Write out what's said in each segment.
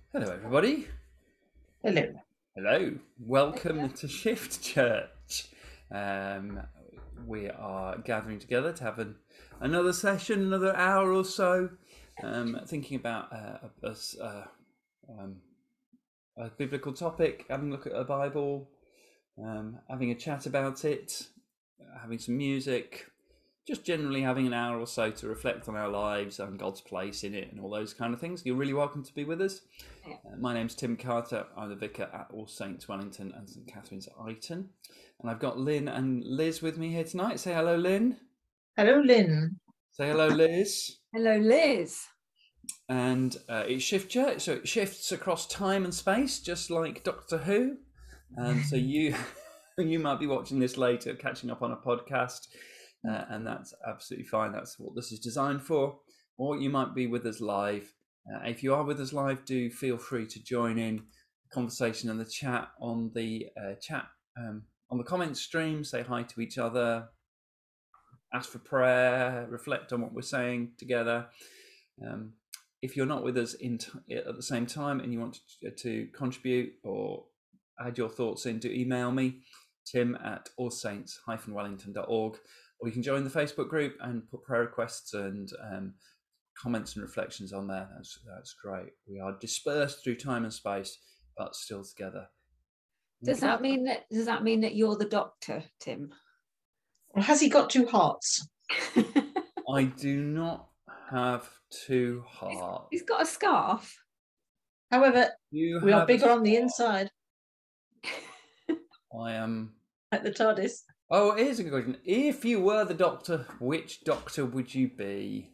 Hello, everybody. Hello. Hello. Welcome to Shift Church. We are gathering together to have another session, another hour or so, thinking about a biblical topic, having a look at a Bible, having a chat about it, having some music, just generally having an hour or so to reflect on our lives and God's place in it and all those kind of things. You're really welcome to be with us. My name's Tim Carter. I'm the vicar at All Saints Wellington and St Catherine's Iton. And I've got Lynn and Liz with me here tonight. Say hello, Lynn. Hello, Lynn. Say hello, Liz. Hello, Liz. And it's Shift Church, so it shifts across time and space, just like Doctor Who. And so you might be watching this later, catching up on a podcast. And that's absolutely fine. That's what this is designed for. Or you might be with us live. If you are with us live, do feel free to join in the conversation and the chat on the on the comments stream. Say hi to each other, ask for prayer, reflect on what we're saying together. If you're not with us at the same time and you want to contribute or add your thoughts in, do email me, tim@allsaints-wellington.org. Or you can join the Facebook group and put prayer requests and comments and reflections on there. That's great. We are dispersed through time and space, but still together. Does that mean that you're the doctor, Tim? Or has he got two hearts? I do not have two hearts. He's got a scarf. However, we are bigger on the inside. I am like the TARDIS. Oh, here's a good question. If you were the Doctor, which Doctor would you be?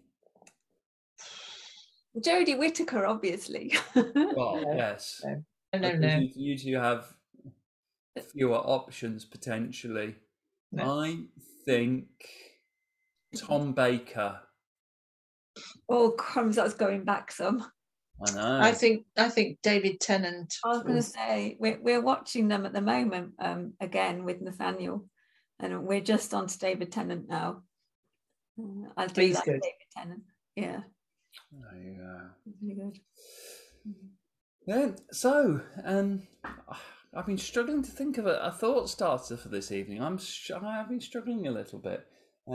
Jodie Whittaker, obviously. Well, yes. No. You two have fewer options, potentially. No. I think Tom Baker. Oh, crumbs, that's going back some. I know. I think David Tennant. I was going to say, we're watching them at the moment, again, with Nathaniel. And we're just on to David Tennant now. I do like David Tennant. Yeah. Really good. Then, so, I've been struggling to think of a thought starter for this evening. I've been struggling a little bit.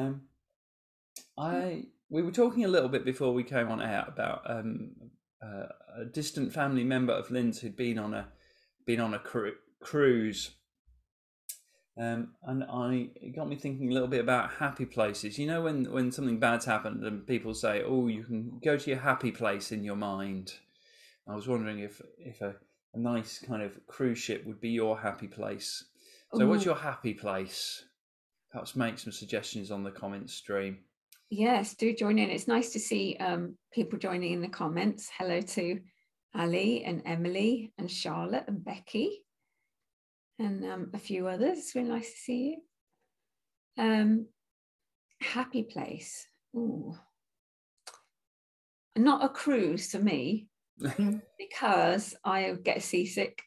We were talking a little bit before we came on air about a distant family member of Lynn's who'd been on a cruise. And it got me thinking a little bit about happy places. You know, when something bad's happened and people say, "Oh, you can go to your happy place in your mind." I was wondering if a nice kind of cruise ship would be your happy place. So, what's your happy place? Perhaps make some suggestions on the comments stream. Yes, do join in. It's nice to see people joining in the comments. Hello to Ali and Emily and Charlotte and Becky. And a few others. It's really nice to see you. Happy place. Ooh. Not a cruise for me, because I get seasick.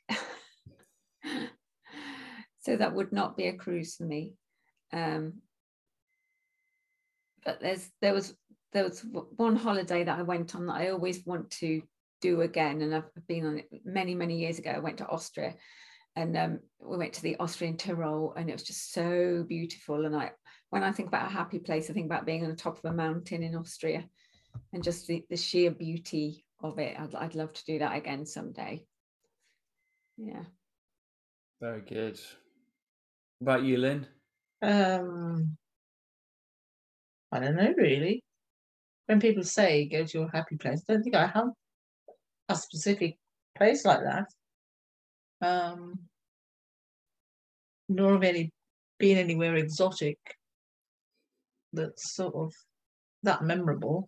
So that would not be a cruise for me. But there was one holiday that I went on that I always want to do again, and I've been on it many years ago. I went to Austria. And we went to the Austrian Tyrol, and it was just so beautiful. And when I think about a happy place, I think about being on the top of a mountain in Austria, and just the sheer beauty of it. I'd love to do that again someday. Yeah. Very good. What about you, Lynn? I don't know, really. When people say go to your happy place, I don't think I have a specific place like that. Nor have been anywhere exotic that's sort of that memorable.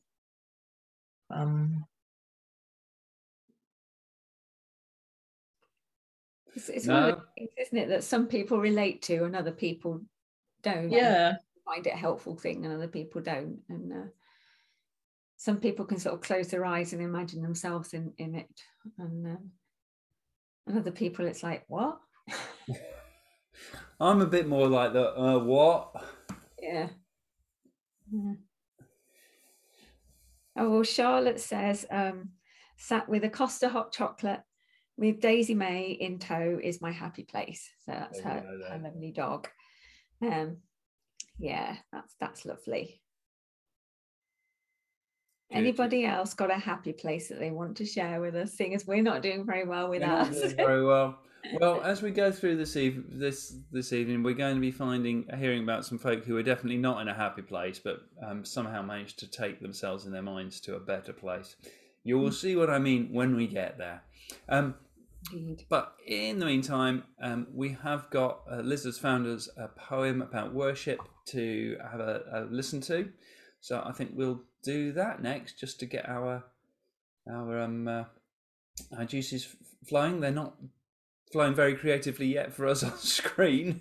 It's one of the things, isn't it, that some people relate to and other people don't. Yeah. Find it a helpful thing and other people don't. And some people can sort of close their eyes and imagine themselves in it. And other people, it's like, what? I'm a bit more like the what? Yeah. Oh, well, Charlotte says sat with a Costa hot chocolate with Daisy May in tow is my happy place. So that's her lovely dog. Yeah, that's lovely. Good. Anybody else got a happy place that they want to share with us, seeing as we're not doing very well with us? Not doing very well. Well, as we go through this evening, we're going to be hearing about some folk who are definitely not in a happy place, but somehow managed to take themselves and their minds to a better place. You will see what I mean when we get there. But in the meantime, we have got Liz has found us a poem about worship to have a listen to. So I think we'll do that next, just to get our juices flowing. They're not flowing very creatively yet for us on screen.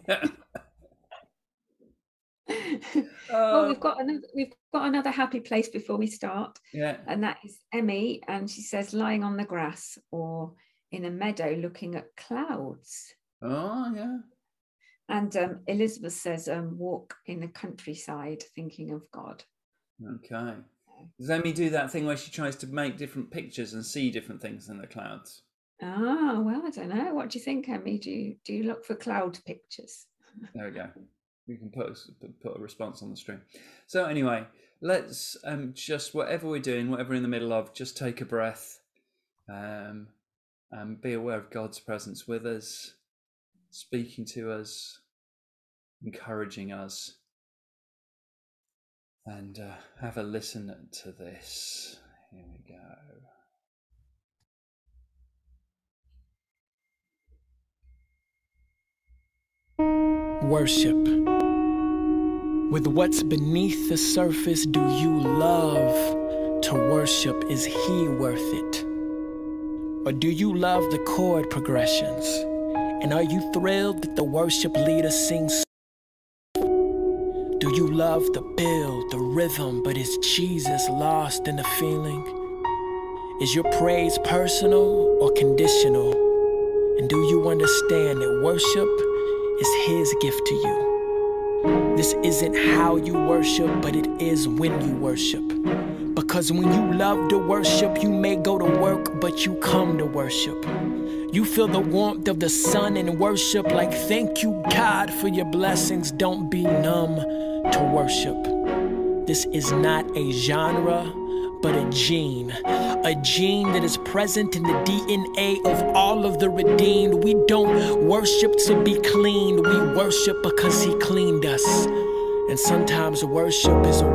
Well, we've got another happy place before we start. Yeah, and that is Emmy, and she says lying on the grass or in a meadow looking at clouds. Oh yeah. And Elizabeth says walk in the countryside thinking of God. Okay. Does Emmy do that thing where she tries to make different pictures and see different things in the clouds? Ah, well, I don't know. What do you think, Emmy? Do you look for cloud pictures? There we go. We can put a response on the screen. So anyway, let's just, whatever we're doing, whatever we're in the middle of, just take a breath, and be aware of God's presence with us, speaking to us, encouraging us, and have a listen to this. Here we go. Worship. With what's beneath the surface, do you love to worship? Is he worth it? Or do you love the chord progressions? And are you thrilled that the worship leader sings? Do you love the build, the rhythm, but is Jesus lost in the feeling? Is your praise personal or conditional? And do you understand that worship is his gift to you? This isn't how you worship, but it is when you worship. Because when you love to worship, you may go to work, but you come to worship. You feel the warmth of the sun in worship, like thank you God for your blessings. Don't be numb to worship. This is not a genre, but a gene that is present in the DNA of all of the redeemed. We don't worship to be cleaned, we worship because he cleaned us. And sometimes worship is a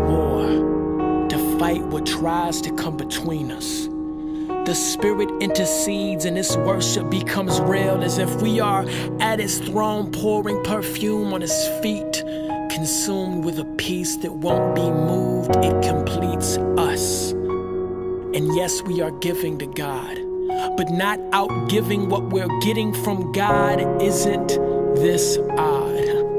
war to fight what tries to come between us. The Spirit intercedes and this worship becomes real, as if we are at his throne pouring perfume on his feet, consumed with a peace that won't be moved. It completes us. And yes, we are giving to God, but not out giving what we're getting from God. Isn't this odd?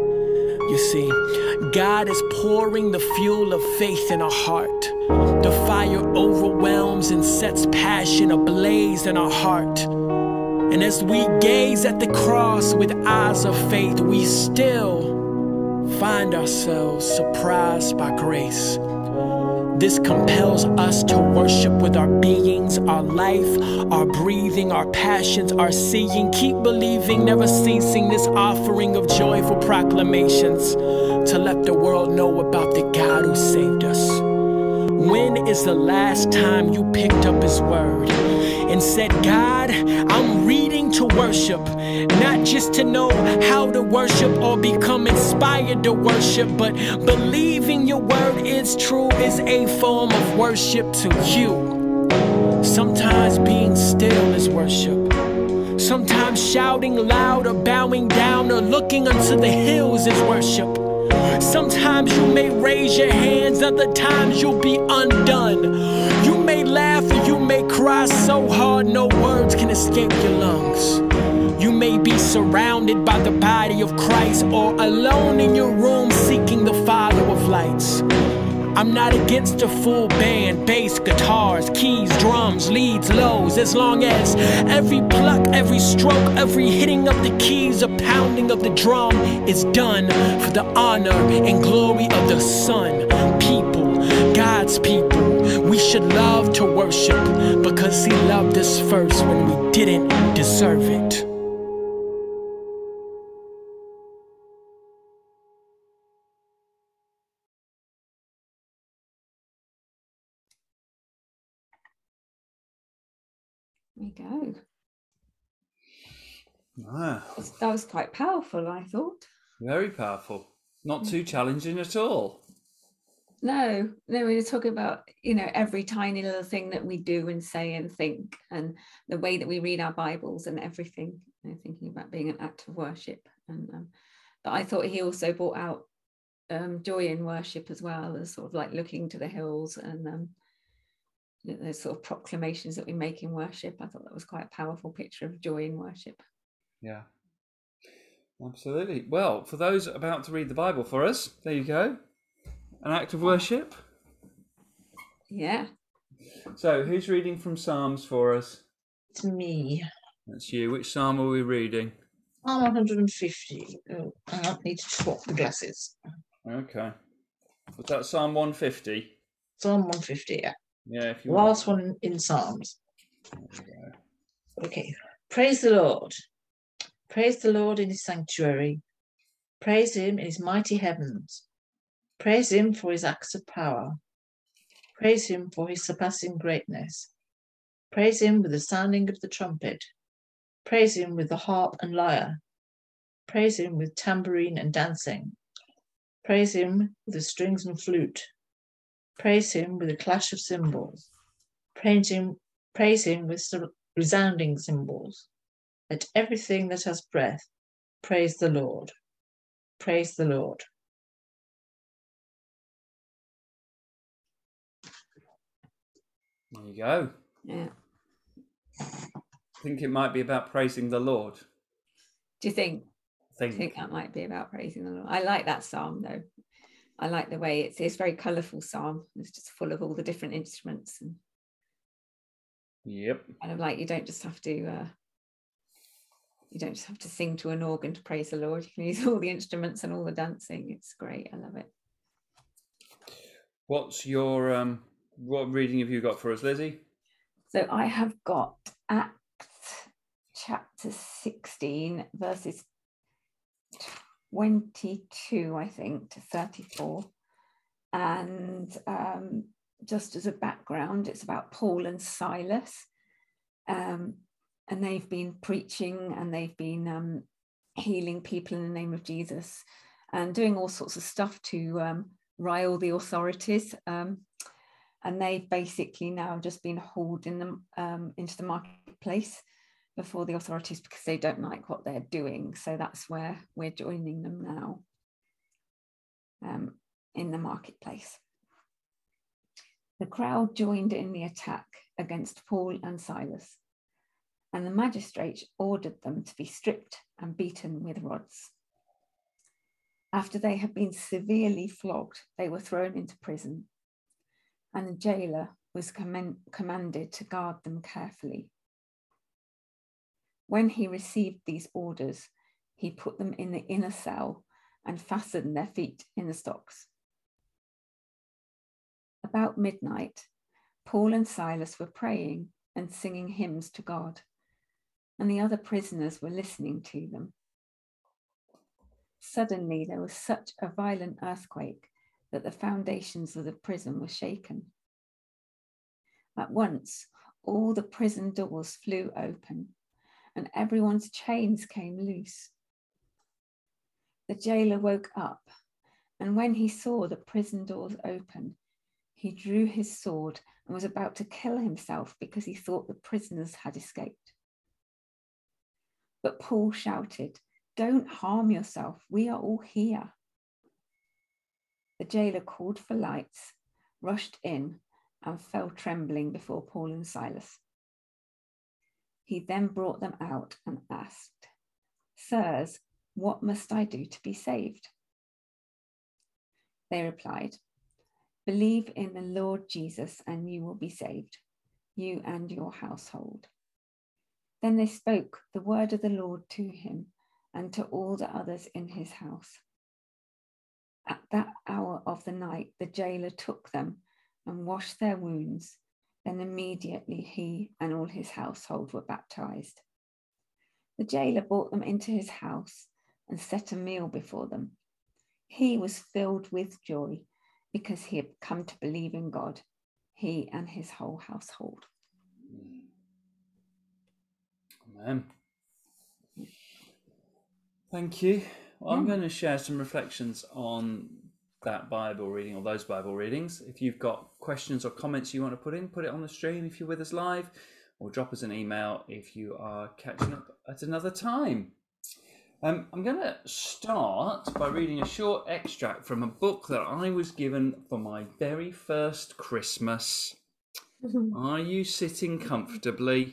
You see, God is pouring the fuel of faith in our heart. The fire overwhelms and sets passion ablaze in our heart. And as we gaze at the cross with eyes of faith, we still find ourselves surprised by grace. This compels us to worship with our beings, our life, our breathing, our passions, our seeing. Keep believing, never ceasing this offering of joyful proclamations to let the world know about the God who saved us. When is the last time you picked up his word and said, God, I'm reading to worship, not just to know how to worship or become inspired to worship, but believing your word is true is a form of worship to you. Sometimes being still is worship. Sometimes shouting loud or bowing down or looking unto the hills is worship. Sometimes you may raise your hands, other times you'll be undone. You may laugh or you may cry so hard no words can escape your lungs. You may be surrounded by the body of Christ or alone in your room seeking the Father of lights. I'm not against a full band, bass, guitars, keys, drums, leads, lows, as long as every pluck, every stroke, every hitting of the keys, a pounding of the drum is done for the honor and glory of the Son. People, God's people, We should love to worship because he loved us first when we didn't deserve it. There you go. Wow. That was quite powerful, I thought. Very powerful. Not too challenging at all. No, we were talking about, every tiny little thing that we do and say and think, and the way that we read our Bibles and everything, thinking about being an act of worship. And but I thought he also brought out joy in worship as well, as sort of like looking to the hills and those sort of proclamations that we make in worship. I thought that was quite a powerful picture of joy in worship. Yeah, absolutely. Well, for those about to read the Bible for us, there you go. An act of worship. Yeah. So, who's reading from Psalms for us? It's me. That's you. Which Psalm are we reading? Psalm 150. Oh, I need to swap the glasses. Okay. Was that Psalm 150? Psalm 150, yeah. Yeah, if you Last one in Psalms. There you go. Okay. Praise the Lord. Praise the Lord in his sanctuary. Praise him in his mighty heavens. Praise him for his acts of power. Praise him for his surpassing greatness. Praise him with the sounding of the trumpet. Praise him with the harp and lyre. Praise him with tambourine and dancing. Praise him with the strings and flute. Praise him with the clash of cymbals. Praise him with resounding cymbals. Let everything that has breath praise the Lord. Praise the Lord. There you go. Yeah. I think it might be about praising the Lord. Do you think? I I think that might be about praising the Lord. I like that psalm though. I like the way it's a very colourful psalm. It's just full of all the different instruments, and Yep. kind of like you don't just have to sing to an organ to praise the Lord. You can use all the instruments and all the dancing. It's great. I love it. What's your what reading have you got for us, Lizzie? So I have got Acts chapter 16, verses 22, I think, to 34. And just as a background, it's about Paul and Silas. And they've been preaching and they've been healing people in the name of Jesus and doing all sorts of stuff to rile the authorities. And they've basically now just been hauled into the marketplace before the authorities because they don't like what they're doing. So that's where we're joining them now in the marketplace. The crowd joined in the attack against Paul and Silas, and the magistrates ordered them to be stripped and beaten with rods. After they had been severely flogged, they were thrown into prison, and the jailer was commanded to guard them carefully. When he received these orders, he put them in the inner cell and fastened their feet in the stocks. About midnight, Paul and Silas were praying and singing hymns to God, and the other prisoners were listening to them. Suddenly, there was such a violent earthquake that the foundations of the prison were shaken. At once, all the prison doors flew open, and everyone's chains came loose. The jailer woke up, and when he saw the prison doors open, he drew his sword and was about to kill himself because he thought the prisoners had escaped. But Paul shouted, "Don't harm yourself, we are all here." The jailer called for lights, rushed in, and fell trembling before Paul and Silas. He then brought them out and asked, "Sirs, what must I do to be saved?" They replied, "Believe in the Lord Jesus and you will be saved, you and your household." Then they spoke the word of the Lord to him and to all the others in his house. At that hour of the night, the jailer took them and washed their wounds. Then immediately he and all his household were baptized. The jailer brought them into his house and set a meal before them. He was filled with joy because he had come to believe in God, he and his whole household. Amen. Thank you. Well, I'm going to share some reflections on that Bible reading, or those Bible readings. If you've got questions or comments you want to put it on the stream if you're with us live, or drop us an email if you are catching up at another time. I'm going to start by reading a short extract from a book that I was given for my very first Christmas. Are you sitting comfortably?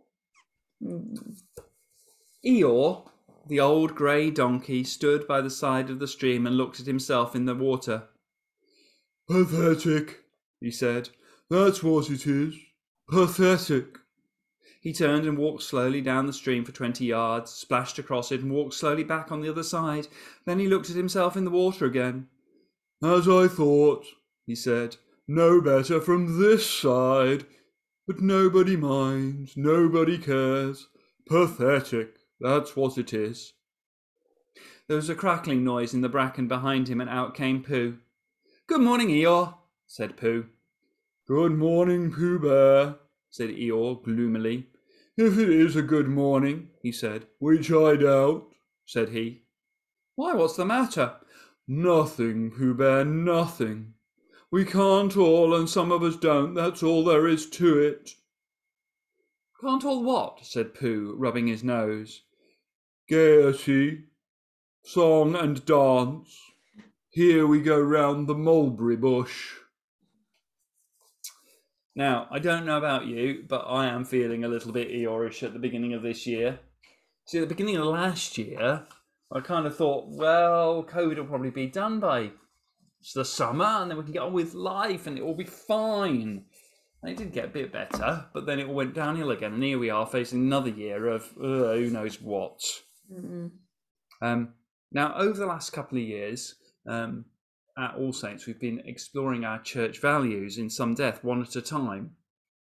Eeyore, the old grey donkey, stood by the side of the stream and looked at himself in the water. "Pathetic," he said. "That's what it is. Pathetic." He turned and walked slowly down the stream for 20 yards, splashed across it and walked slowly back on the other side. Then he looked at himself in the water again. "As I thought," he said. "No better from this side. But nobody minds, nobody cares. Pathetic, that's what it is." There was a crackling noise in the bracken behind him, and out came Pooh. "Good morning, Eeyore," said Pooh. "Good morning, Pooh Bear," said Eeyore gloomily. "If it is a good morning," he said. "Which I doubt," said he. "Why, what's the matter?" "Nothing, Pooh Bear, nothing. We can't all, and some of us don't, that's all there is to it." "Can't all what?" said Pooh, rubbing his nose. "Gaiety, song and dance. Here we go round the mulberry bush." Now, I don't know about you, but I am feeling a little bit Eeyore-ish at the beginning of this year. See, at the beginning of last year, I kind of thought, well, COVID will probably be done by the summer, and then we can get on with life, and it will be fine. And it did get a bit better, but then it all went downhill again, and here we are facing another year of who knows what. Now, over the last couple of years, at All Saints, we've been exploring our church values in some depth, one at a time.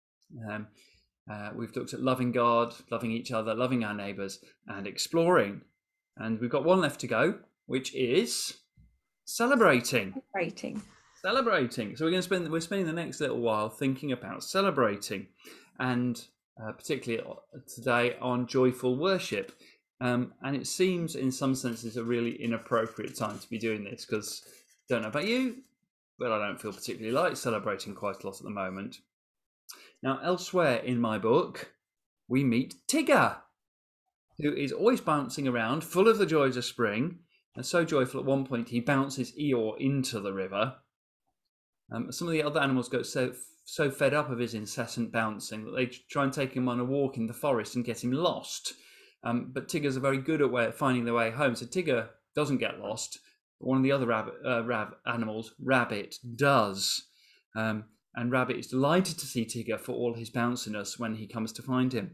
We've looked at loving God, loving each other, loving our neighbours, and exploring. And we've got one left to go, which is celebrating. So we're spending the next little while thinking about celebrating, and particularly today on joyful worship. And it seems, in some senses, a really inappropriate time to be doing this, because I don't know about you, but I don't feel particularly like celebrating quite a lot at the moment. Now, elsewhere in my book, we meet Tigger, who is always bouncing around, full of the joys of spring, and so joyful at one point he bounces Eeyore into the river. Some of the other animals get so fed up of his incessant bouncing that they try and take him on a walk in the forest and get him lost. But Tiggers are very good at finding their way home, so Tigger doesn't get lost. But one of the other animals, Rabbit, does. And Rabbit is delighted to see Tigger for all his bounciness when he comes to find him.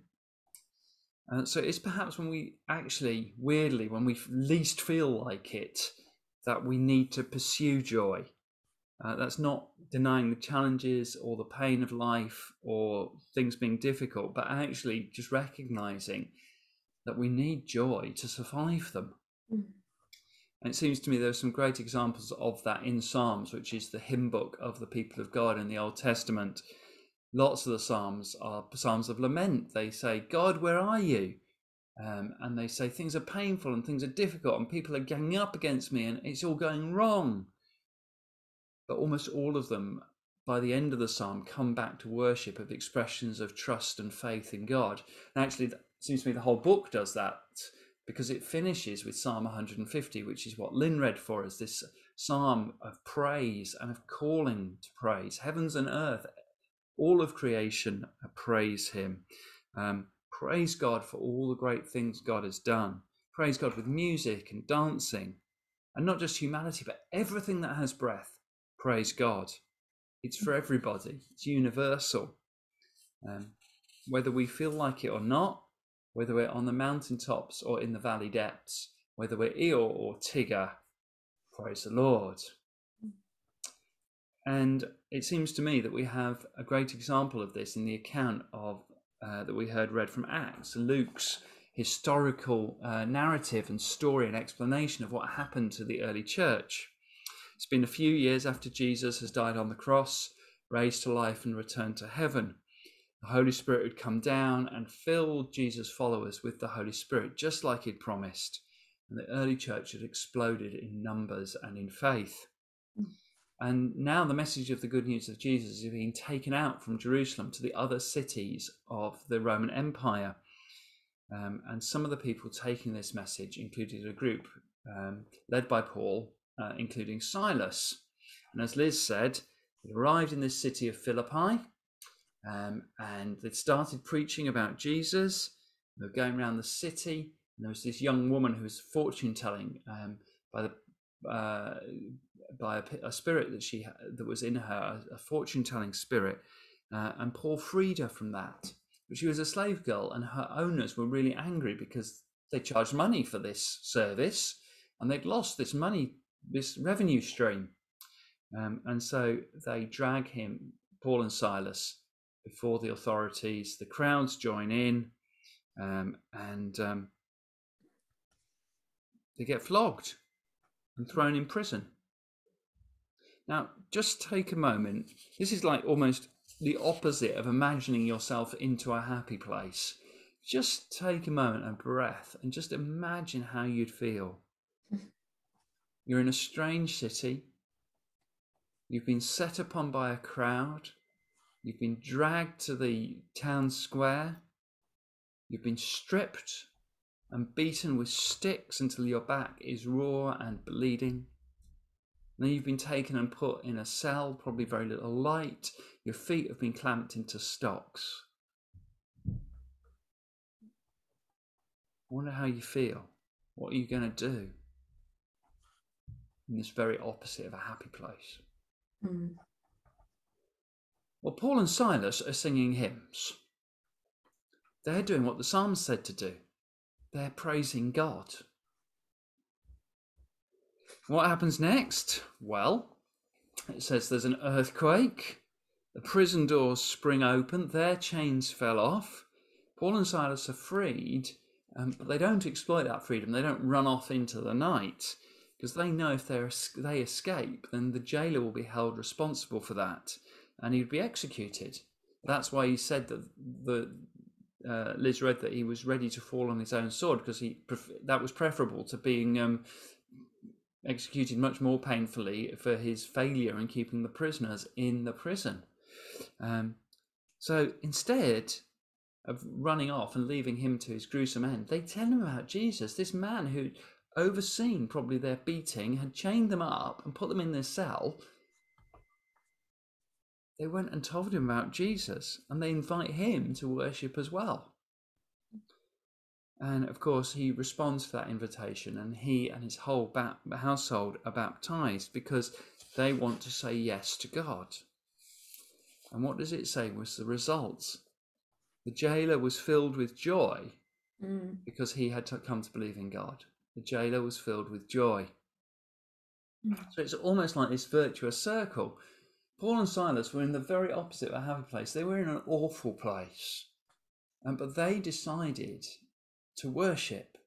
So it's perhaps when we actually, weirdly, when we least feel like it, that we need to pursue joy. That's not denying the challenges or the pain of life or things being difficult, but actually just recognizing that we need joy to survive them. And it seems to me there are some great examples of that in Psalms, which is the hymn book of the people of God in the Old Testament. Lots of the Psalms are Psalms of lament. They say, "God, where are you?" And they say things are painful and things are difficult and people are ganging up against me and it's all going wrong. But almost all of them, by the end of the psalm, come back to worship of expressions of trust and faith in God. And actually, it seems to me the whole book does that, because it finishes with Psalm 150, which is what Lynn read for us, this psalm of praise and of calling to praise. Heavens and earth, all of creation, praise him. Praise God for all the great things God has done. Praise God with music and dancing, and not just humanity, but everything that has breath. Praise God. It's for everybody. It's universal. Whether we feel like it or not, whether we're on the mountaintops or in the valley depths, whether we're Eeyore or Tigger, praise the Lord. And it seems to me that we have a great example of this in the account of that we heard read from Acts, Luke's historical narrative and story and explanation of what happened to the early church. It's been a few years after Jesus has died on the cross, raised to life and returned to heaven. The Holy Spirit had come down and filled Jesus' followers with the Holy Spirit, just like he'd promised. And the early church had exploded in numbers and in faith. And now the message of the good news of Jesus is being taken out from Jerusalem to the other cities of the Roman Empire. And some of the people taking this message included a group led by Paul, including Silas. And as Liz said, they arrived in this city of Philippi, and they started preaching about Jesus. They were going around the city, and there was this young woman who was fortune telling by a spirit that was in her, a fortune telling spirit, and Paul freed her from that. But she was a slave girl, and her owners were really angry because they charged money for this service, and they'd lost this money, this revenue stream. And so they drag Paul and Silas, before the authorities. The crowds join in, and they get flogged and thrown in prison. Now, just take a moment. This is like almost the opposite of imagining yourself into a happy place. Just take a moment and breath and just imagine how you'd feel. You're in a strange city. You've been set upon by a crowd. You've been dragged to the town square. You've been stripped and beaten with sticks until your back is raw and bleeding. Then you've been taken and put in a cell, probably very little light. Your feet have been clamped into stocks. I wonder how you feel. What are you going to do in this very opposite of a happy place? Well, Paul and Silas are singing hymns. They're doing what the Psalms said to do. They're praising God. What happens next? Well, it says there's an earthquake. The prison doors spring open. Their chains fell off. Paul and Silas are freed, but they don't exploit that freedom. They don't run off into the night, because they know if they escape, then the jailer will be held responsible for that, and he'd be executed. That's why he said that Liz read that he was ready to fall on his own sword, because that was preferable to being executed much more painfully for his failure in keeping the prisoners in the prison. So instead of running off and leaving him to his gruesome end, they tell him about Jesus, this man who overseen probably their beating, had chained them up and put them in this cell. They went and told him about Jesus, and they invite him to worship as well. And of course, he responds to that invitation, and he and his whole household are baptized because they want to say yes to God. And what does it say was the result? The jailer was filled with joy because he had come to believe in God. The jailer was filled with joy. So it's almost like this virtuous circle. Paul and Silas were in the very opposite of a happy place. They were in an awful place. But they decided to worship.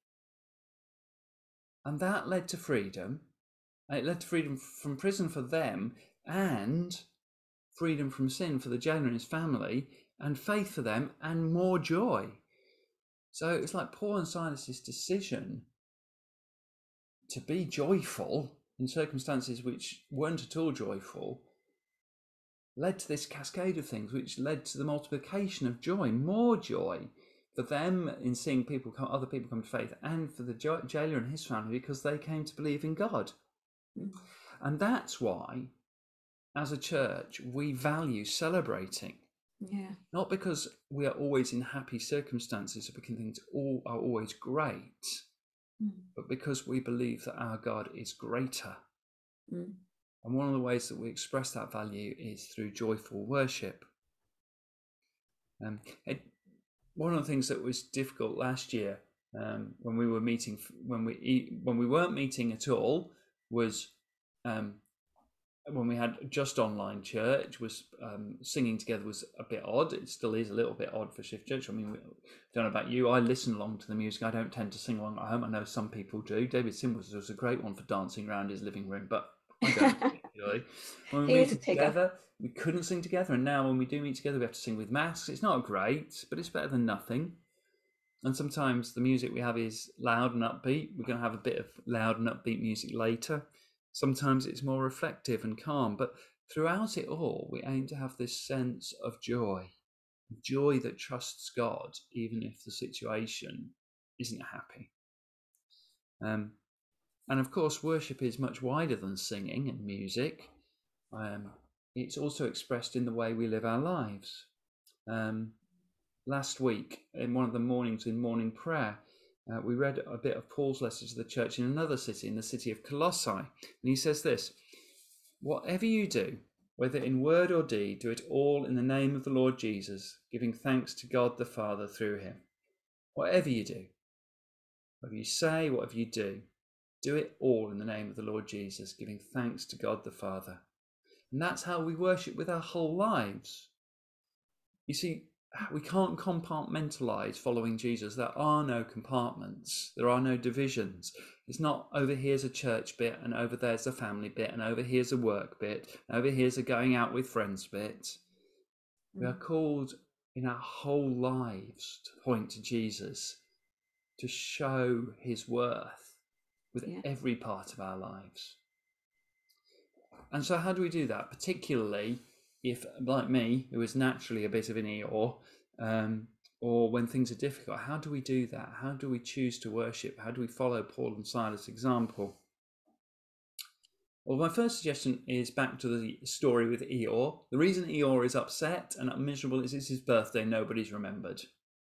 And that led to freedom. It led to freedom from prison for them, and freedom from sin for the jailer and his family, and faith for them, and more joy. So it's like Paul and Silas's decision to be joyful in circumstances which weren't at all joyful led to this cascade of things, which led to the multiplication of joy, more joy for them in seeing other people come to faith, and for the jailer and his family because they came to believe in God. And that's why, as a church, we value celebrating. Yeah. Not because we are always in happy circumstances or because things are always great, but because we believe that our God is greater. And one of the ways that we express that value is through joyful worship. One of the things that was difficult last year when we were meeting, when we weren't meeting at all, was when we had just online church, was singing together was a bit odd. It still is a little bit odd for Shift Church. I mean, I don't know about you. I listen along to the music. I don't tend to sing along at home. I know some people do. David Simmons was a great one for dancing around his living room, but I don't particularly. When we meet together, we couldn't sing together, and now when we do meet together, we have to sing with masks. It's not great, but it's better than nothing. And sometimes the music we have is loud and upbeat. We're going to have a bit of loud and upbeat music later. Sometimes it's more reflective and calm, but throughout it all, we aim to have this sense of joy that trusts God, even if the situation isn't happy. And of course, worship is much wider than singing and music. It's also expressed in the way we live our lives. Last week, in one of the mornings in morning prayer, we read a bit of Paul's letter to the church in another city, in the city of Colossae. And he says this: "Whatever you do, whether in word or deed, do it all in the name of the Lord Jesus, giving thanks to God the Father through him." Whatever you do, whatever you say, whatever you do it all in the name of the Lord Jesus, giving thanks to God the Father. And that's how we worship with our whole lives. You see, we can't compartmentalize following Jesus. There are no compartments. There are no divisions. It's not over here's a church bit and over there's a family bit and over here's a work bit and over here's a going out with friends bit. We are called in our whole lives to point to Jesus, to show his worth with every part of our lives. And so how do we do that? Particularly if, like me, who is naturally a bit of an Eeyore, or when things are difficult, how do we do that? How do we choose to worship? How do we follow Paul and Silas' example? Well, my first suggestion is back to the story with Eeyore. The reason Eeyore is upset and miserable is it's his birthday. Nobody's remembered.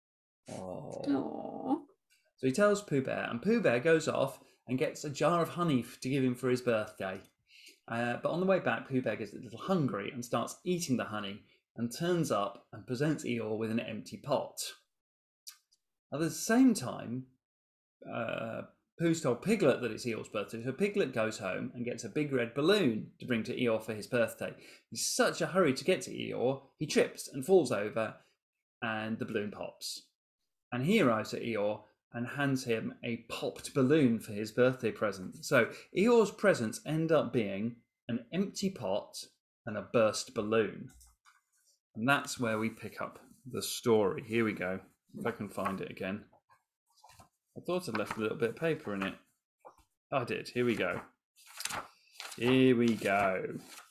Aww. So he tells Pooh Bear, and Pooh Bear goes off and gets a jar of honey to give him for his birthday. But on the way back, Pooh Bear gets a little hungry and starts eating the honey and turns up and presents Eeyore with an empty pot. At the same time, Pooh's told Piglet that it's Eeyore's birthday, so Piglet goes home and gets a big red balloon to bring to Eeyore for his birthday. He's such a hurry to get to Eeyore, he trips and falls over, and the balloon pops. And he arrives at Eeyore and hands him a popped balloon for his birthday present. So Eeyore's presents end up being an empty pot and a burst balloon. And that's where we pick up the story. Here we go. If I can find it again. I thought I'd left a little bit of paper in it. I did. Here we go. Here we go.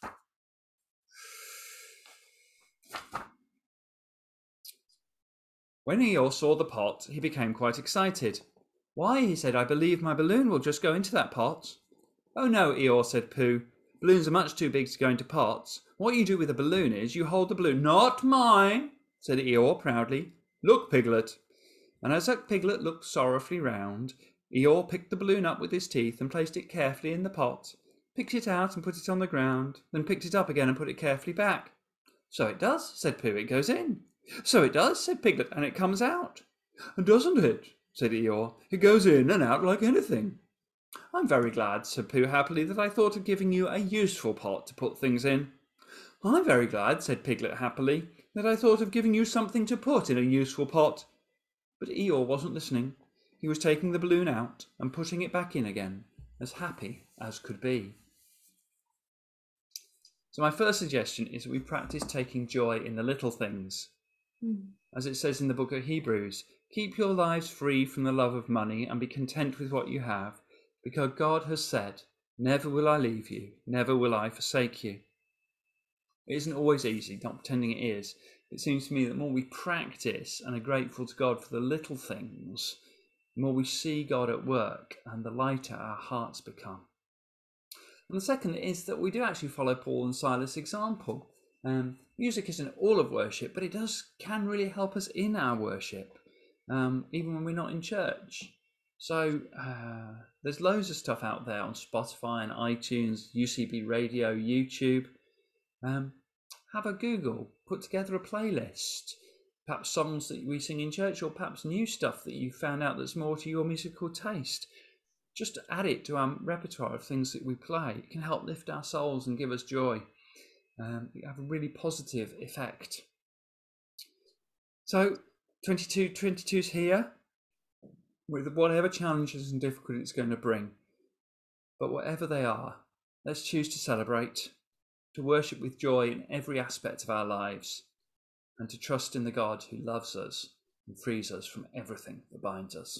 When Eeyore saw the pot, he became quite excited. "Why," he said, "I believe my balloon will just go into that pot." "Oh no, Eeyore," said Pooh. "Balloons are much too big to go into pots. What you do with a balloon is you hold the balloon." "Not mine," said Eeyore proudly. "Look, Piglet." And as Piglet looked sorrowfully round, Eeyore picked the balloon up with his teeth and placed it carefully in the pot, picked it out and put it on the ground, then picked it up again and put it carefully back. "So it does," said Pooh, "it goes in." "So it does," said Piglet, "and it comes out." "Doesn't it?" said Eeyore. "It goes in and out like anything." "I'm very glad," said Pooh happily, "that I thought of giving you a useful pot to put things in." "I'm very glad," said Piglet happily, "that I thought of giving you something to put in a useful pot." But Eeyore wasn't listening. He was taking the balloon out and putting it back in again, as happy as could be. So my first suggestion is that we practice taking joy in the little things. As it says in the book of Hebrews, "Keep your lives free from the love of money and be content with what you have, because God has said, 'Never will I leave you, never will I forsake you.'" It isn't always easy, not pretending it is. It seems to me that the more we practice and are grateful to God for the little things, the more we see God at work and the lighter our hearts become. And the second is that we do actually follow Paul and Silas' example. Music isn't all of worship, but it can really help us in our worship, even when we're not in church. So there's loads of stuff out there on Spotify and iTunes, UCB Radio, YouTube. Have a Google, put together a playlist, perhaps songs that we sing in church, or perhaps new stuff that you found out that's more to your musical taste. just to add it to our repertoire of things that we play. It can help lift our souls and give us joy. It have a really positive effect. So 2022 is here with whatever challenges and difficulties it's going to bring. But whatever they are, let's choose to celebrate, to worship with joy in every aspect of our lives, and to trust in the God who loves us and frees us from everything that binds us.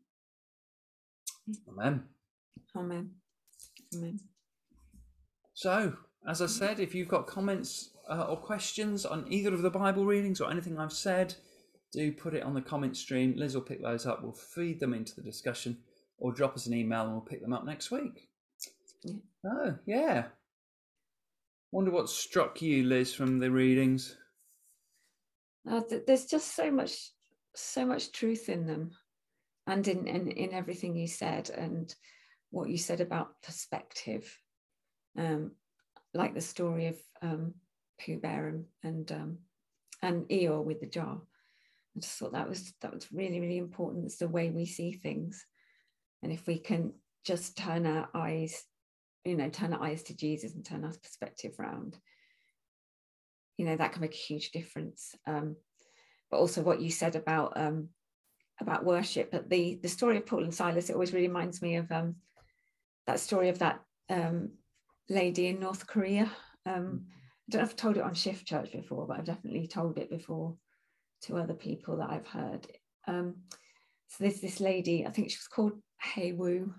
Amen. Amen. Amen. So, as I said, if you've got comments or questions on either of the Bible readings or anything I've said, do put it on the comment stream. Liz will pick those up. We'll feed them into the discussion, or drop us an email and we'll pick them up next week. Yeah. Oh, yeah. Wonder what struck you, Liz, from the readings. There's just so much truth in them, and in everything you said, and what you said about perspective, like the story of Pooh Bear and Eeyore with the jar. I just thought that was really, really important. It's the way we see things, and if we can just turn our eyes to Jesus and turn our perspective around, that can make a huge difference. But also what you said about worship, but the story of Paul and Silas, it always really reminds me of that story of that lady in North Korea. I don't know if I've told it on Shift Church before, but I've definitely told it before to other people that I've heard. So there's this lady, I think she was called Hae Woo,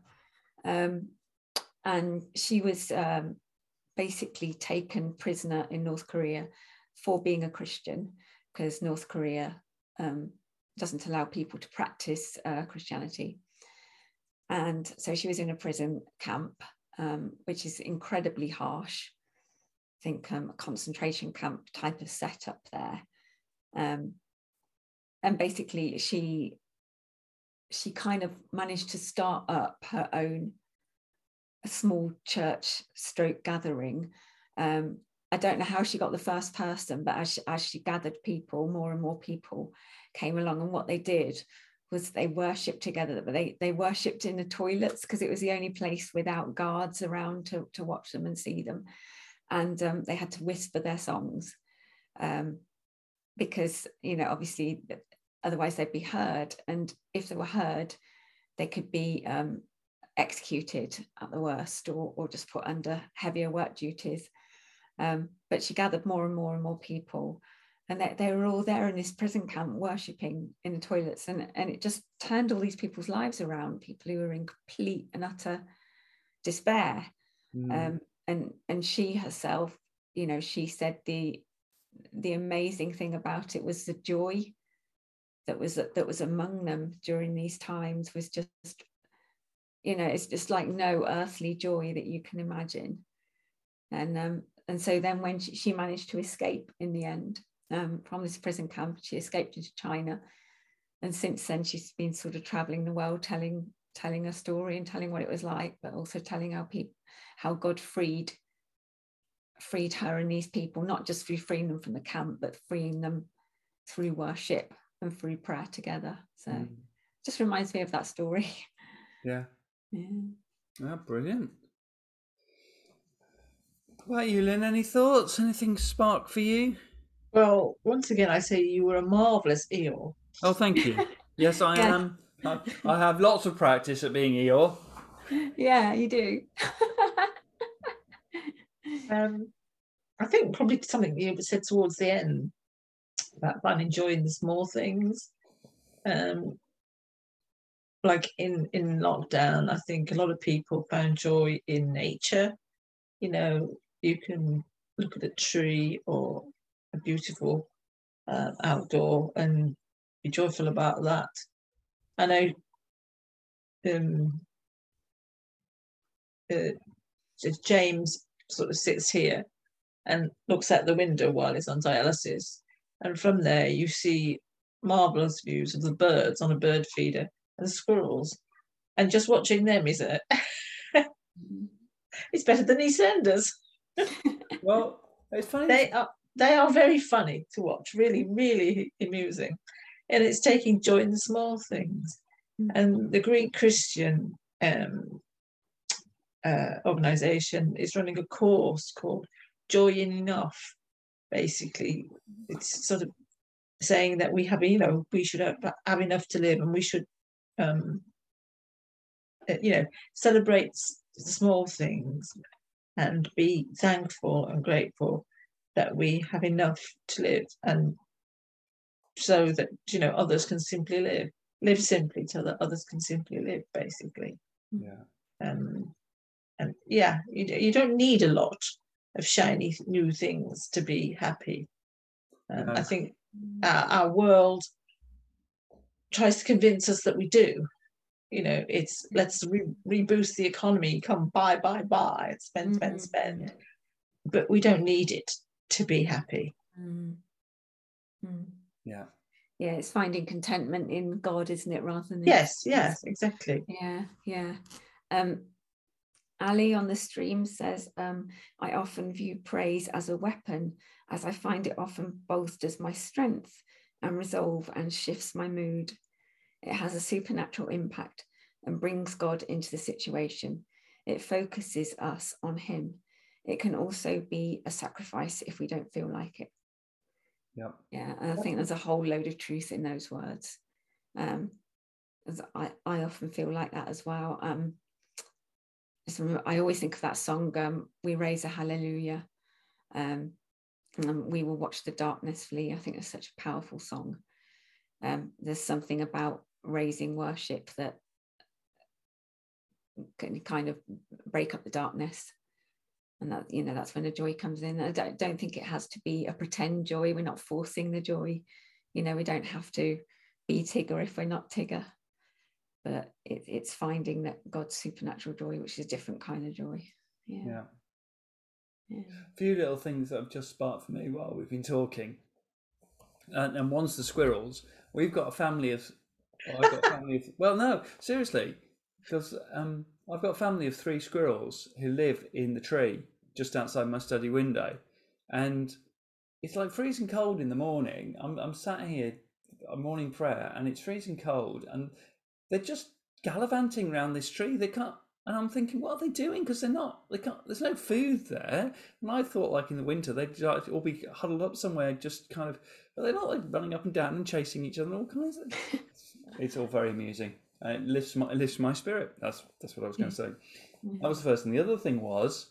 and she was basically taken prisoner in North Korea for being a Christian, because North Korea doesn't allow people to practice Christianity. And so she was in a prison camp, which is incredibly harsh. I think a concentration camp type of setup there. And basically she kind of managed to start up her own small church stroke gathering. I don't know how she got the first person, but as she gathered people, more and more people came along, and what they did was they worshipped together, but they worshipped in the toilets, because it was the only place without guards around to watch them and see them. And they had to whisper their songs, because obviously otherwise they'd be heard, and if they were heard they could be executed at the worst, or just put under heavier work duties. But she gathered more and more and more people, and they were all there in this prison camp worshipping in the toilets, and it just turned all these people's lives around, people who were in complete and utter despair. And she herself, she said the amazing thing about it was the joy that was among them during these times was just, it's just like no earthly joy that you can imagine. And so then when she managed to escape in the end from this prison camp, she escaped into China, and since then she's been sort of traveling the world, telling her story and telling what it was like, but also telling how God freed her and these people, not just through freeing them from the camp, but freeing them through worship and through prayer together. So it just reminds me of that story. Yeah. Yeah. Brilliant. What about you, Lynn? Any thoughts? Anything spark for you? Well, once again, I say you were a marvellous Eeyore. Oh, thank you. Yes, I am. I have lots of practice at being Eeyore. Yeah, you do. I think probably something you said towards the end about enjoying the small things. Like in lockdown, I think a lot of people found joy in nature. You can look at a tree or a beautiful outdoor and be joyful about that. I know James sort of sits here and looks out the window while he's on dialysis, and from there you see marvellous views of the birds on a bird feeder and the squirrels, and just watching them is it's better than EastEnders. Well, it's funny. They are very funny to watch, really, really amusing, and it's taking joy in the small things. And the Greek Christian organisation is running a course called Joy in Enough. Basically, it's sort of saying that we have, we should have enough to live, and we should, celebrate the small things and be thankful and grateful that we have enough to live, and so that others can simply live simply, so that others can simply live, basically. And yeah, you don't need a lot of shiny new things to be happy. I think our world tries to convince us that we do. It's let's reboost the economy, come buy, spend. But we don't need it to be happy. Yeah. Yeah, it's finding contentment in God, isn't it, rather than yes, exactly. Yeah. Ali on the stream says, I often view praise as a weapon, as I find it often bolsters my strength and resolve and shifts my mood. It has a supernatural impact and brings God into the situation. It focuses us on him. It can also be a sacrifice if we don't feel like it. Yep. Yeah, and I think there's a whole load of truth in those words. As I often feel like that as well. I always think of that song, We Raise a Hallelujah. And we will watch the darkness flee. I think it's such a powerful song. There's something about raising worship that can kind of break up the darkness. And that, that's when the joy comes in. I don't think it has to be a pretend joy. We're not forcing the joy. We don't have to be Tigger if we're not Tigger. But it's finding that God's supernatural joy, which is a different kind of joy. Yeah. A few little things that have just sparked for me while we've been talking. And one's the squirrels. We've got a family of... Well, no, seriously. Because I've got a family of 3 squirrels who live in the tree just outside my study window. And it's like freezing cold in the morning. I'm sat here at morning prayer and it's freezing cold. And they're just gallivanting around this tree. They can't, and I'm thinking, what are they doing? Because there's no food there. And I thought, like in the winter, they'd all be huddled up somewhere, just kind of, but they're not like running up and down and chasing each other and all kinds of. It's all very amusing. It lifts my spirit. That's what I was going to say. That was the first thing. The other thing was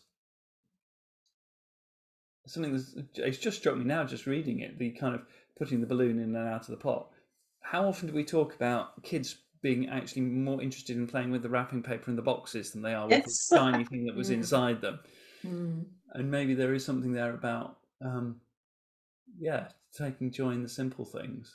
something it's just struck me now, just reading it, the kind of putting the balloon in and out of the pot. How often do we talk about kids being actually more interested in playing with the wrapping paper in the boxes than they are with the tiny thing that was inside them? And maybe there is something there about taking joy in the simple things.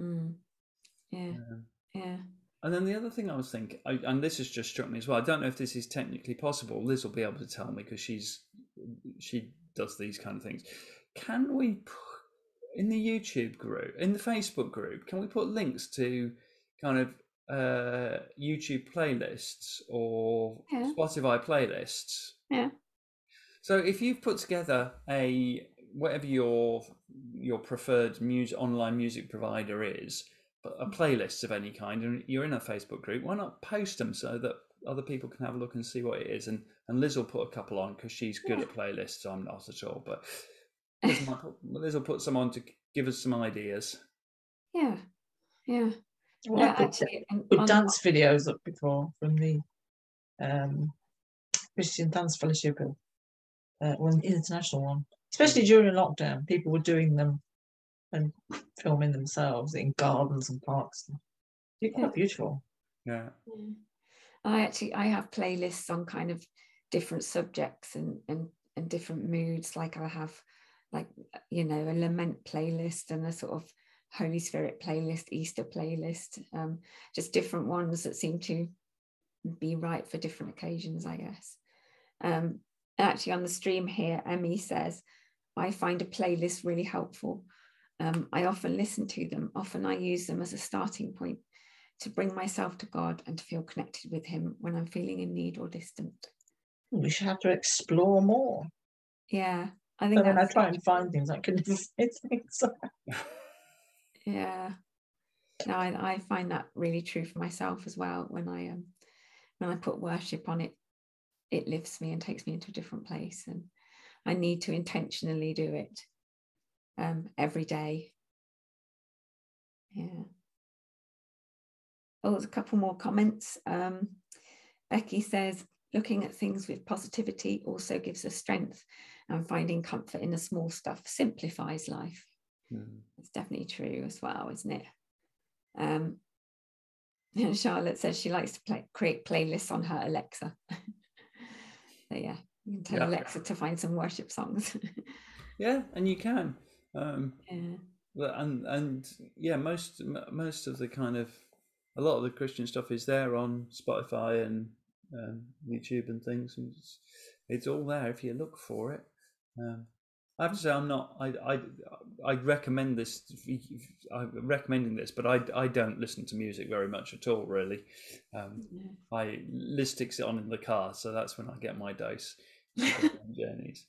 Yeah. And then the other thing I was thinking, and this has just struck me as well, I don't know if this is technically possible. Liz will be able to tell me because she does these kind of things. Can we in the YouTube group, in the Facebook group, can we put links to kind of YouTube playlists or Spotify playlists? Yeah. So if you've put together whatever your preferred online music provider is, but a playlist of any kind, and you're in a Facebook group, why not post them so that other people can have a look and see what it is? And Liz will put a couple on because she's good at playlists. I'm not at all, but Liz will put some on to give us some ideas. Yeah. Well, I put dance videos up before from the Christian Dance Fellowship, one international one. Especially during lockdown, people were doing them and filming themselves in gardens and parks. They're quite beautiful. Yeah. I have playlists on kind of different subjects and different moods. Like I have a lament playlist and a sort of Holy Spirit playlist, Easter playlist, just different ones that seem to be right for different occasions, I guess. Actually on the stream here, Emmy says, I find a playlist really helpful. I often listen to them. Often I use them as a starting point to bring myself to God and to feel connected with him when I'm feeling in need or distant. We should have to explore more. Yeah, I think when I try and find things, I can never find things. Yeah. No, I find that really true for myself as well when I when I put worship on it, it lifts me and takes me into a different place. And I need to intentionally do it every day. Yeah. Oh, there's a couple more comments. Becky says, looking at things with positivity also gives us strength, and finding comfort in the small stuff simplifies life. It's definitely true as well, isn't it? And Charlotte says she likes to create playlists on her Alexa. So yeah, you can tell Alexa to find some worship songs. Yeah, and you can. Yeah. And yeah, most of the kind of, a lot of the Christian stuff is there on Spotify and YouTube and things. And it's all there if you look for it. I have to say, I recommend this. I'm recommending this, but I don't listen to music very much at all, really. Liz sticks it on in the car, so that's when I get my dose on journeys.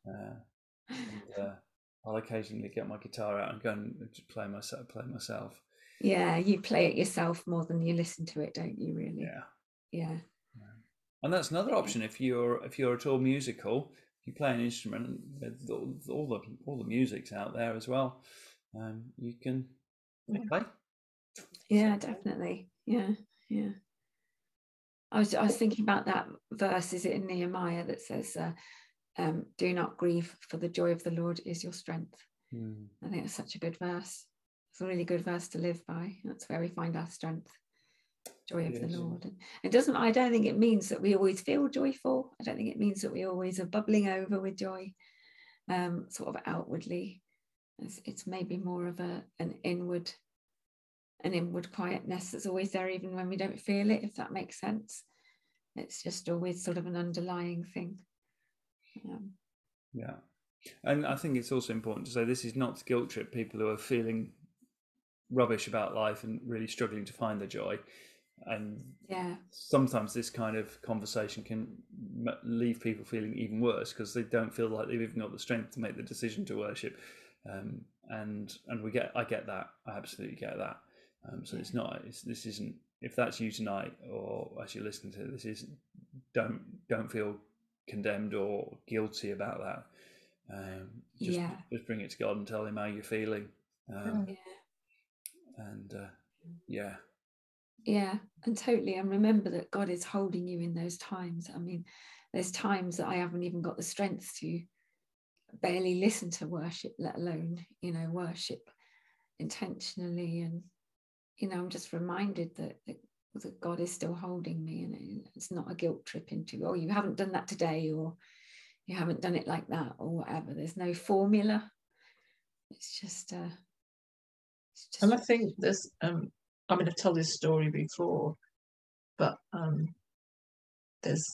I'll occasionally get my guitar out and go and play myself. Yeah, you play it yourself more than you listen to it, don't you? Really? Yeah. And that's another option if you're at all musical. If you play an instrument, all the music's out there as well. You can play. Yeah, definitely. Yeah. I was thinking about that verse. Is it in Nehemiah that says, "Do not grieve, for the joy of the Lord is your strength." I think it's such a good verse. It's a really good verse to live by. That's where we find our strength. Joy of the Lord. I don't think it means that we always feel joyful. I don't think it means that we always are bubbling over with joy, sort of outwardly. It's maybe more of an inward quietness that's always there, even when we don't feel it, if that makes sense. It's just always sort of an underlying thing. Yeah. And I think it's also important to say this is not to guilt trip people who are feeling rubbish about life and really struggling to find the joy. And sometimes this kind of conversation can leave people feeling even worse because they don't feel like they've even got the strength to make the decision to worship. And I get that. I absolutely get that. So this isn't, if that's you tonight or as you're listening to this, don't feel condemned or guilty about that. Just bring it to God and tell him how you're feeling. Yeah, and totally. And remember that God is holding you in those times. I mean, there's times that I haven't even got the strength to barely listen to worship, let alone, worship intentionally. And, I'm just reminded that God is still holding me, and it's not a guilt trip into, oh, you haven't done that today, or you haven't done it like that, or whatever. There's no formula. It's just and I think there's I've told this story before, but there's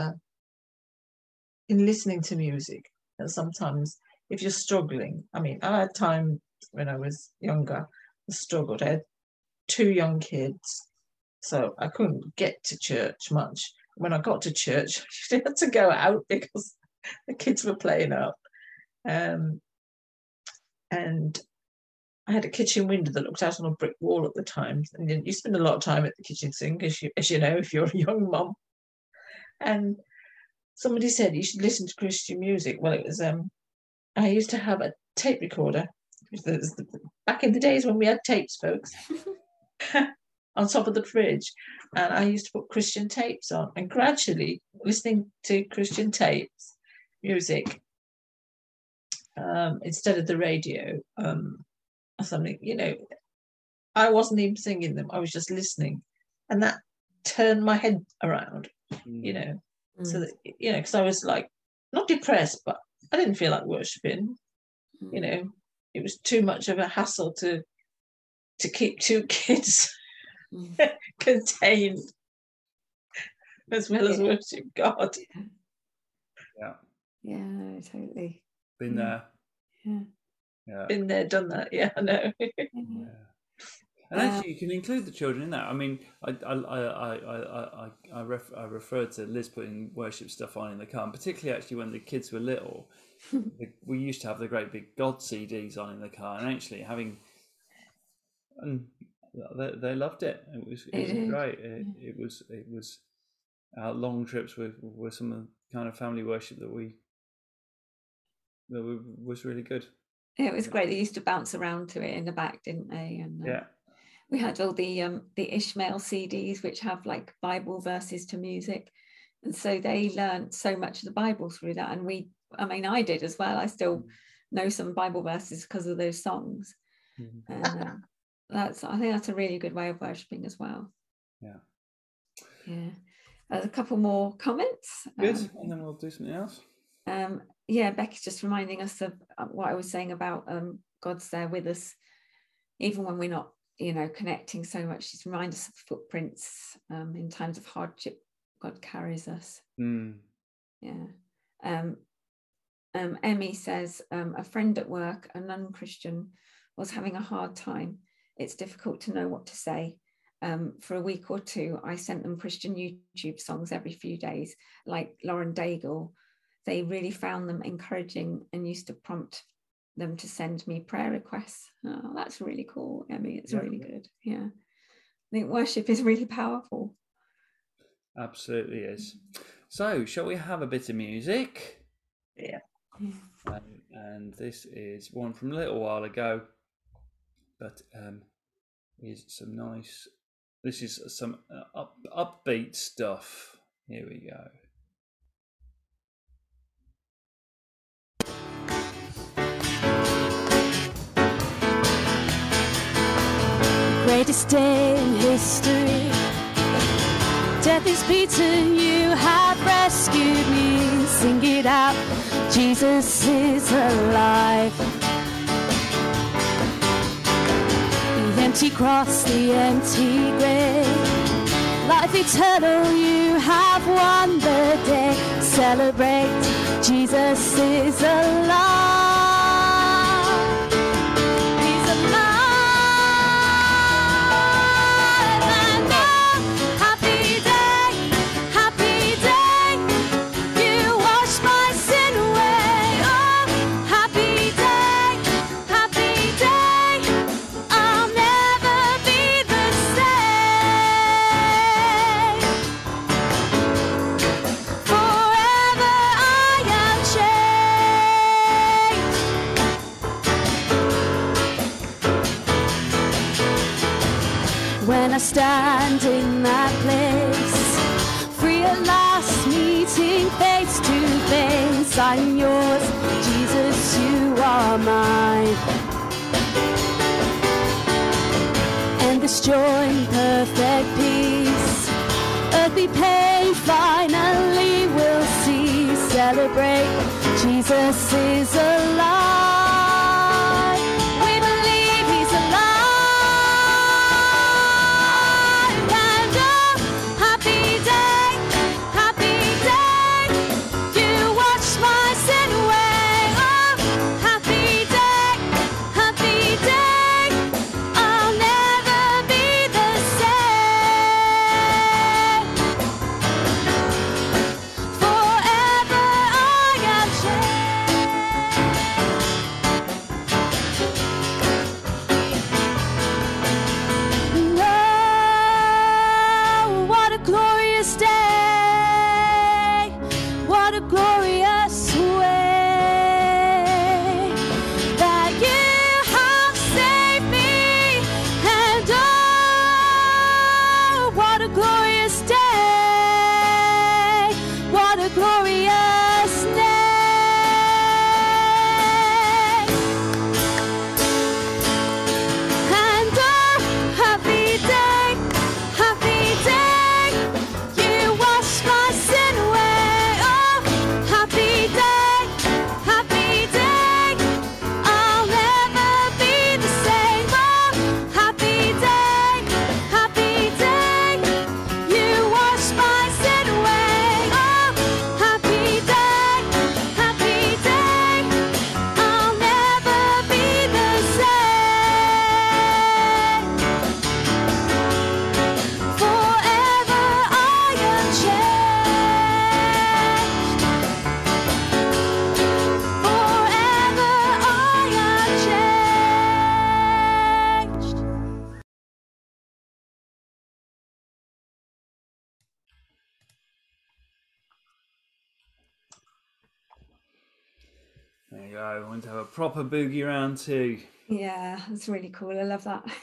in listening to music, and sometimes if you're struggling, I had time when I was younger, I struggled. I had 2 young kids, so I couldn't get to church much. When I got to church, I had to go out because the kids were playing up. And I had a kitchen window that looked out on a brick wall at the time. And you spend a lot of time at the kitchen sink, as you know, if you're a young mum. And somebody said you should listen to Christian music. Well, it was I used to have a tape recorder. Back in the days when we had tapes, folks, on top of the fridge. And I used to put Christian tapes on. And gradually, listening to Christian tapes, music, instead of the radio, or something, I wasn't even singing them. I was just listening. And that turned my head around, so that, because I was like, not depressed, but I didn't feel like worshipping. It was too much of a hassle to keep 2 kids contained as well as worship God. Yeah, totally. Been there. Yeah. Been there, done that. Yeah, I know. And actually, you can include the children in that. I mean, I referred to Liz putting worship stuff on in the car, and particularly actually when the kids were little, we used to have the great big God CDs on in the car, and actually they loved it. It was great. It was our long trips with some of the kind of family worship that was really good. It was great. They used to bounce around to it in the back, didn't they? And Yeah. we had all the Ishmael CDs, which have like Bible verses to music, and so they learned so much of the Bible through that. And I did as well. I still know some Bible verses because of those songs. Mm-hmm. And I think that's a really good way of worshiping as well. Yeah. There's a couple more comments. Good, and then we'll do something else. Becky's just reminding us of what I was saying about God's there with us, even when we're not, connecting so much. She's reminded us of footprints in times of hardship. God carries us. Emmy says, a friend at work, a non-Christian, was having a hard time. It's difficult to know what to say. For a week or two, I sent them Christian YouTube songs every few days, like Lauren Daigle. They really found them encouraging and used to prompt them to send me prayer requests. Oh, that's really cool, Emmy. It's really good. Yeah. I think worship is really powerful. Absolutely is. So, shall we have a bit of music? Yeah. And this is one from a little while ago, but is some nice. This is some upbeat stuff. Here we go. Greatest day in history. Death is beaten, you have rescued me. Sing it out, Jesus is alive. The empty cross, the empty grave. Life eternal, you have won the day. Celebrate, Jesus is alive. When I stand in that place, free at last, meeting face to face. I'm yours, Jesus, you are mine. And this joy and perfect peace, earthly pain finally will cease. Celebrate, Jesus is alive. you go. I want to have a proper boogie round too. Yeah, that's really cool. I love that.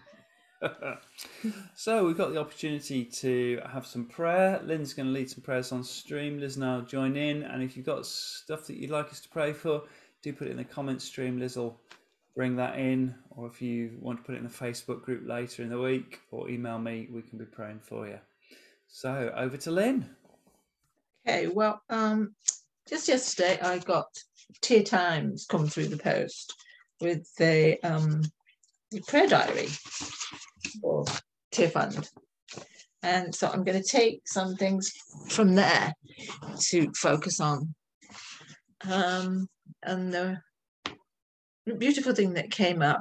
So we've got the opportunity to have some prayer. Lynn's going to lead some prayers on stream. Liz and I'll join in. And if you've got stuff that you'd like us to pray for, do put it in the comments stream. Liz will bring that in. Or if you want to put it in the Facebook group later in the week or email me, we can be praying for you. So over to Lynn. Okay, well, just yesterday I got Tear Times come through the post with the prayer diary for Tear Fund. And so I'm going to take some things from there to focus on. And the beautiful thing that came up,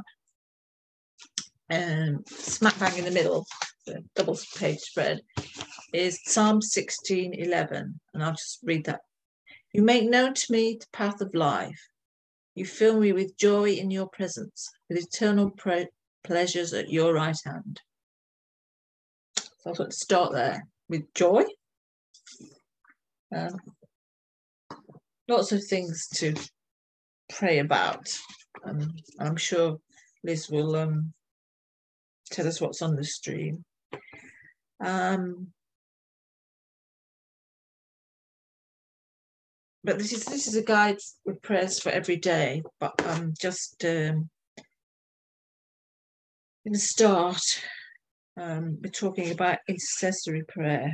smack bang in the middle, the double page spread, is Psalm 16:11. And I'll just read that. You make known to me the path of life. You fill me with joy in your presence, with eternal pleasures at your right hand. So I thought to start there with joy. Lots of things to pray about. I'm sure Liz will tell us what's on the stream. But this is a guide with prayers for every day. But I'm just going to start. We're talking about intercessory prayer.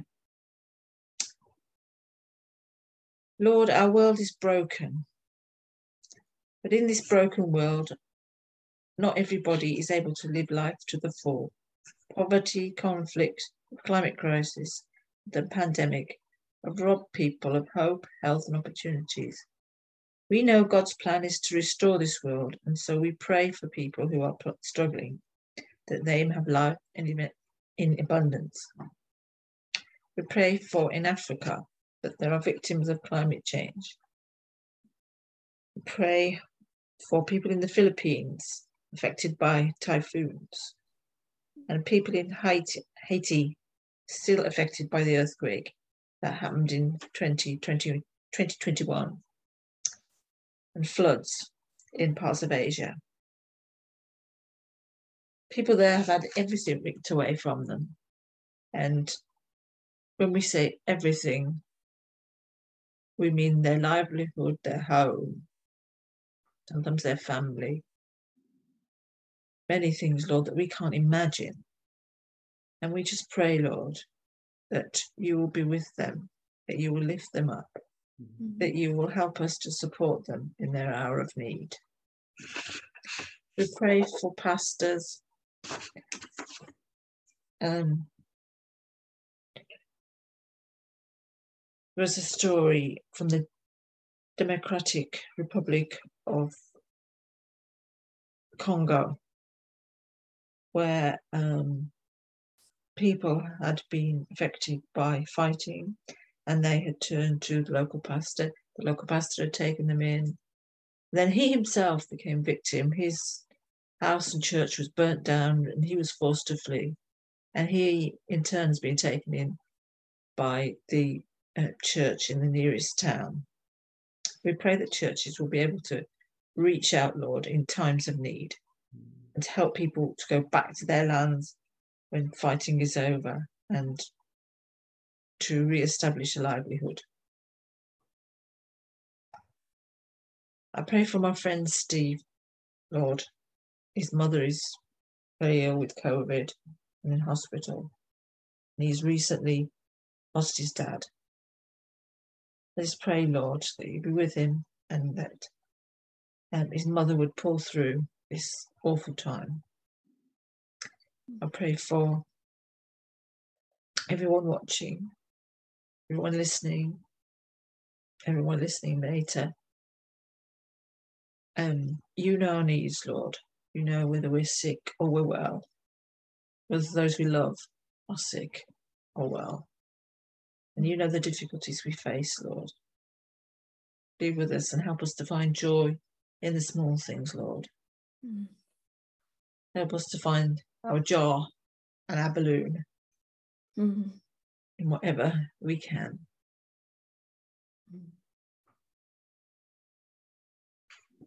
Lord, our world is broken. But in this broken world, not everybody is able to live life to the full. Poverty, conflict, climate crisis, the pandemic have robbed people of hope, health, and opportunities. We know God's plan is to restore this world, and so we pray for people who are struggling, that they may have life in abundance. We pray for in Africa that there are victims of climate change. We pray for people in the Philippines affected by typhoons, and people in Haiti still affected by the earthquake that happened in 2021, and floods in parts of Asia. People there have had everything ripped away from them. And when we say everything, we mean their livelihood, their home, sometimes their family, many things, Lord, that we can't imagine. And we just pray, Lord, that you will be with them, that you will lift them up, that you will help us to support them in their hour of need. We pray for pastors. There's a story from the Democratic Republic of Congo where people had been affected by fighting and they had turned to the local pastor. The local pastor had taken them in. Then he himself became victim. His house and church was burnt down and he was forced to flee. And he, in turn, has been taken in by the church in the nearest town. We pray that churches will be able to reach out, Lord, in times of need and to help people to go back to their lands when fighting is over and to re-establish a livelihood. I pray for my friend Steve, Lord. His mother is very ill with COVID and in hospital. And he's recently lost his dad. Let's pray, Lord, that you be with him and that his mother would pull through this awful time. I pray for everyone watching, everyone listening later. You know our needs, Lord. You know whether we're sick or we're well, whether those we love are sick or well. And you know the difficulties we face, Lord. Be with us and help us to find joy in the small things, Lord. Help us to find our jar and our balloon in whatever we can.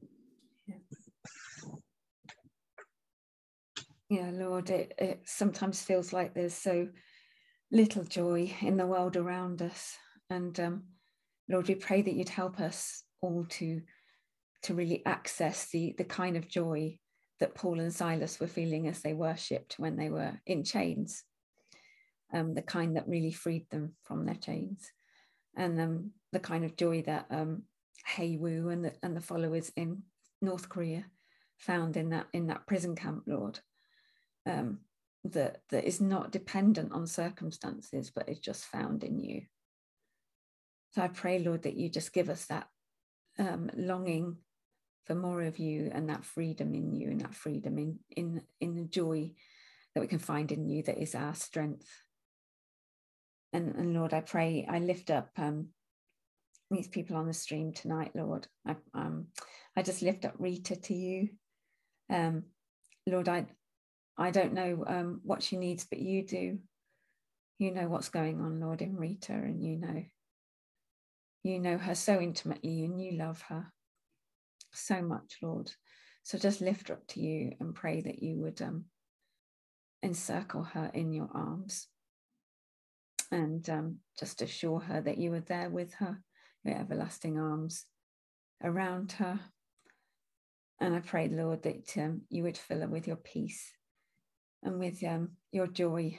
Yeah, Lord, it sometimes feels like there's so little joy in the world around us. And Lord, we pray that you'd help us all to really access the kind of joy that Paul and Silas were feeling as they worshipped when they were in chains, the kind that really freed them from their chains, and the kind of joy that Hae Woo and the followers in North Korea found in that prison camp, Lord, that is not dependent on circumstances, but is just found in you. So I pray, Lord, that you just give us that longing for more of you, and that freedom in you, and that freedom in the joy that we can find in you, that is our strength. And Lord, I pray, I lift up these people on the stream tonight, Lord. I just lift up Rita to you. Lord, I don't know what she needs, but you do. You know what's going on, Lord, in Rita, and you know her so intimately, and you love her so much, Lord. So just lift her up to you and pray that you would encircle her in your arms, and just assure her that you are there with her, your everlasting arms around her. And I pray, Lord, that you would fill her with your peace and with your joy.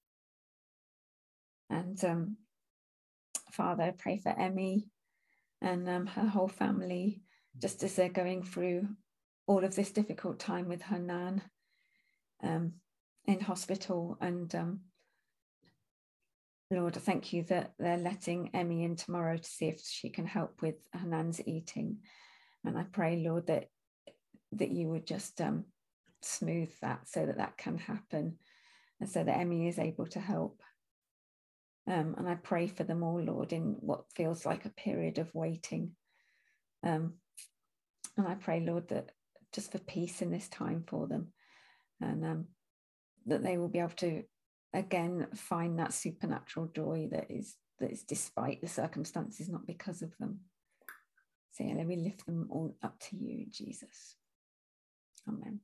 And Father, I pray for Emmy and her whole family, just as they're going through all of this difficult time with her nan in hospital. And Lord, I thank you that they're letting Emmy in tomorrow to see if she can help with her nan's eating. And I pray, Lord, that you would just smooth that so that can happen, and so that Emmy is able to help. And I pray for them all, Lord, in what feels like a period of waiting. And I pray, Lord, that just for peace in this time for them, and that they will be able to again find that supernatural joy that is despite the circumstances, not because of them. So yeah, let me lift them all up to you, Jesus. Amen.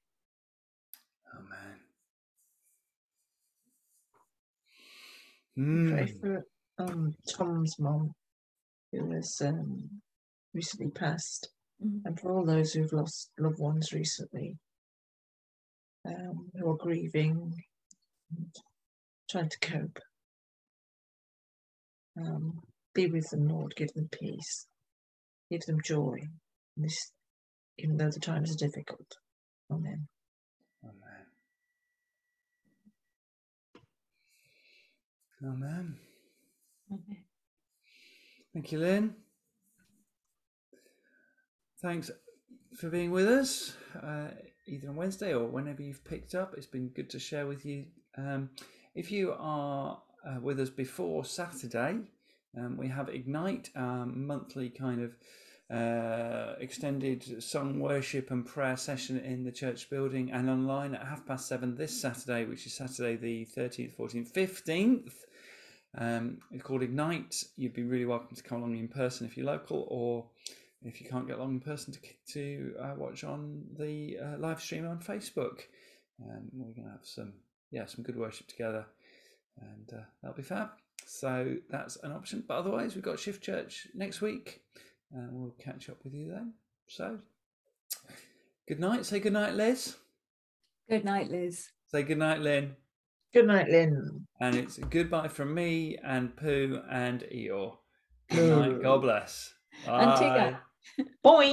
Amen. Pray for Tom's mum, who has recently passed, and for all those who've lost loved ones recently, who are grieving and trying to cope. Be with them, Lord. Give them peace. Give them joy. This, even though the times are difficult. Amen. Amen. Amen. Thank you, Lynn. Thanks for being with us, either on Wednesday or whenever you've picked up. It's been good to share with you. If you are with us before Saturday, we have Ignite, monthly kind of extended song, worship and prayer session in the church building and online at 7:30 this Saturday, which is Saturday the 13th, 14th, 15th. It's called Ignite. You'd be really welcome to come along in person if you're local, or if you can't get along in person, to watch on the live stream on Facebook. We're going to have some good worship together, and that'll be fab. So that's an option. But otherwise, we've got Shift Church next week, and we'll catch up with you then. So good night. Say good night, Liz. Good night, Liz. Say good night, Lynn. Good night, Lynn. And it's goodbye from me and Pooh and Eeyore. Good night. God bless. Bye. And Tigger. Boing.